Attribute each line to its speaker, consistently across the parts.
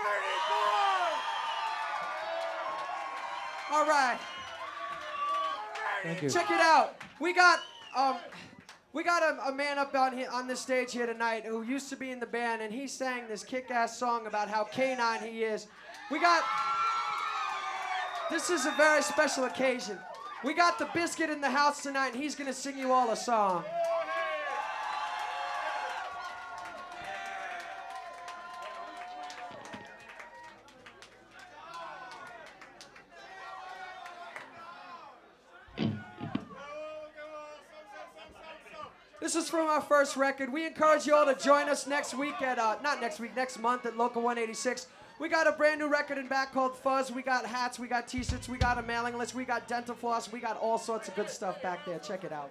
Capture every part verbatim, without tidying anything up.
Speaker 1: All right.
Speaker 2: Thank you.
Speaker 1: Check it out. We got um, we got a, a man up on here, on this stage here tonight who used to be in the band, and he sang this kick-ass song about how canine he is. We got. This is a very special occasion. We got the Biscuit in the house tonight, and he's gonna sing you all a song. This is from our first record. We encourage you all to join us next week at, uh, not next week, next month at Local one eighty-six. We got a brand new record in back called Fuzz. We got hats, we got t-shirts, we got a mailing list, we got dental floss, we got all sorts of good stuff back there. Check it out.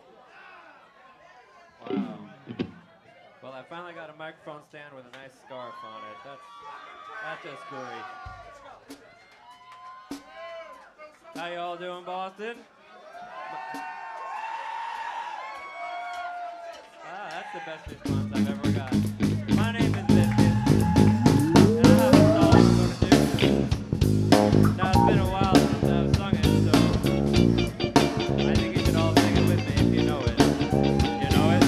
Speaker 3: Wow. Well, I finally got a microphone stand with a nice scarf on it. That's, that's just great. How y'all doing, Boston? Ah, that's the best response I've ever got. My name is Biscuit, and I have a song I'm going to do. Now, it's been a while since I've sung it, so I think you should all sing it with me if you know it. You know it?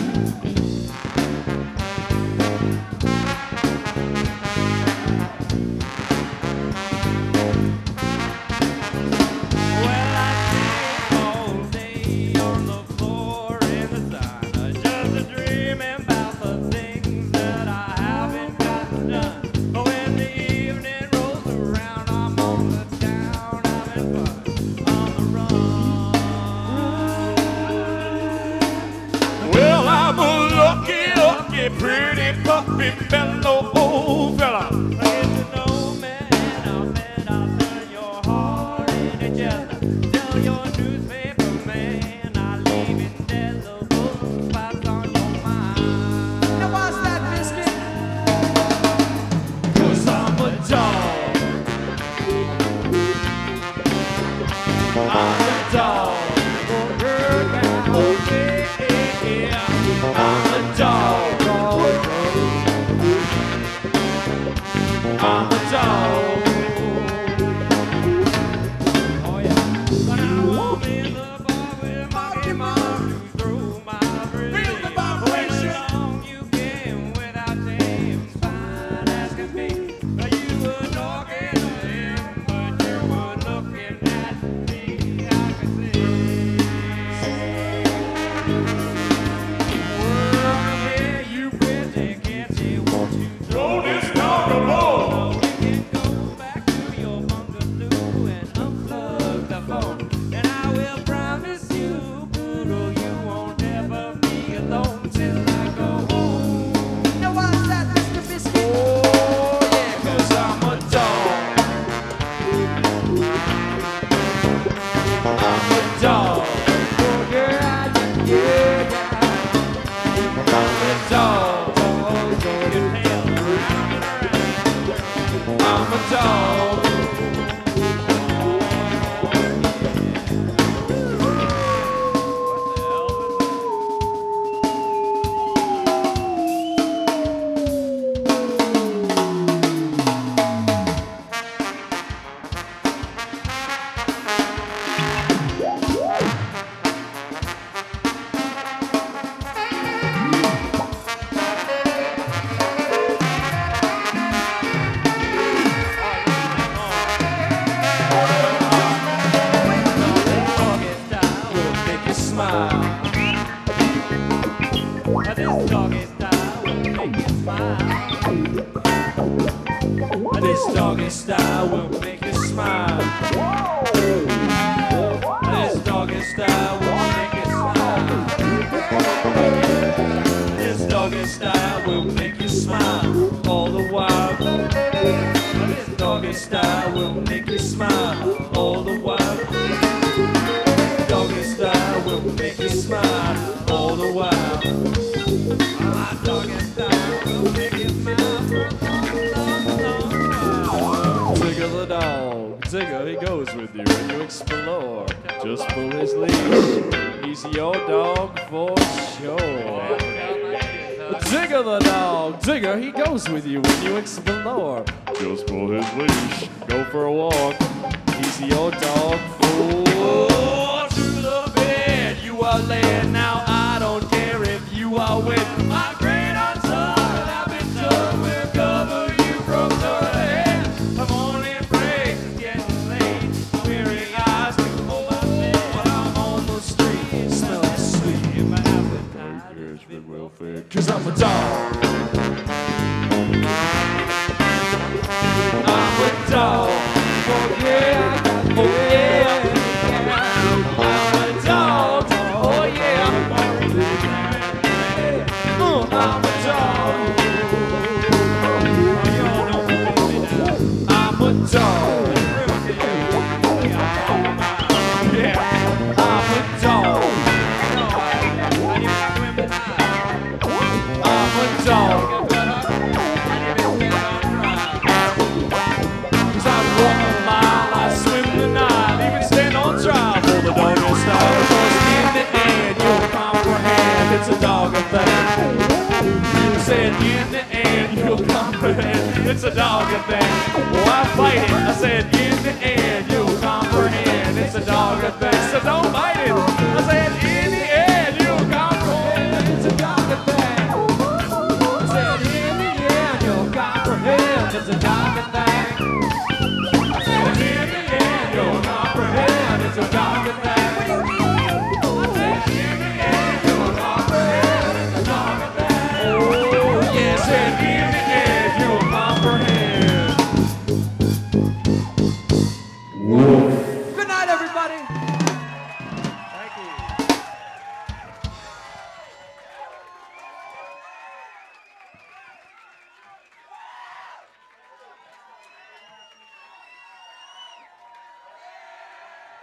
Speaker 3: Well, I stay all day on the floor in the sun, just a dreaming about the things that I haven't gotten done. But when the evening rolls around, I'm on the town having fun on the run. Well, I'm a lucky, lucky, pretty puppy fellow, old fella. Get to know me, and I'll bet I'll turn your heart into jello. Tell your newspaper man I leave indelible spots on your mind.
Speaker 1: Now watch that, Biscuit.
Speaker 3: 'Cause I'm a dog. I'm a dog. Oh, girl, now, yeah. I'm a dog. I'm a dog. Oh yeah. But I walk in the bar with my mom to throw my breath. Feel the vibration. Long you came without names, fine as can be. You were talking to him, but you were looking at me. I can see. Well, yeah, you pretty can't say what you throw this dog a ball. We can go back to your bungalow and unplug the phone. And I will promise you, Poodle, you won't ever be alone till I go home.
Speaker 1: Now watch that, Mister Biscuit.
Speaker 3: Oh, yeah, 'cause I'm a dog. I'm a dog. Oh, girl, I just, yeah, yeah. I'm a dog. Your tail around and around. I'm a dog. What the hell was that? Doggy style will make you smile. This doggy style will make you smile. This doggy style will make you smile. This doggy style will make you smile. This doggy style will make you smile all the while. This doggy style will make you smile all the while. Doggy style will make you smile all the while. My doggy style will make you smile for a long, long, long while. Tigger the dog, Tigger, he goes with you when you explore. Just pull his leash, he's your dog for sure. Digger the dog, Digger, he goes with you when you explore. Just pull his leash, go for a walk. He's your dog fool. To the bed you are laying now. I don't care if you are wet. My great aunt son, I've been told will cover you from toe to head. The morning break is getting late. Weary eyes to hold my bed. When I'm on the street, smelling sweet. My appetite has been well fed. Cause I'm a dog. I'm a dog. Oh yeah, oh yeah. I'm a dog. Oh yeah. Uh, I'm a dog. I'm a dog. Yeah, I'm a dog. I'm a dog. Cause I walk a mile, I swim the Nile, even stand on trial for the doggy style. Cause in the end, you'll comprehend it's a dog affair. You said in the end, you'll comprehend it's a dog affair. Why fight it? I said in the end, you'll comprehend it's a dog affair. So don't bite it. I said in the end, you'll comprehend it's a dog affair. I said in the end, you'll comprehend it's a dog affair.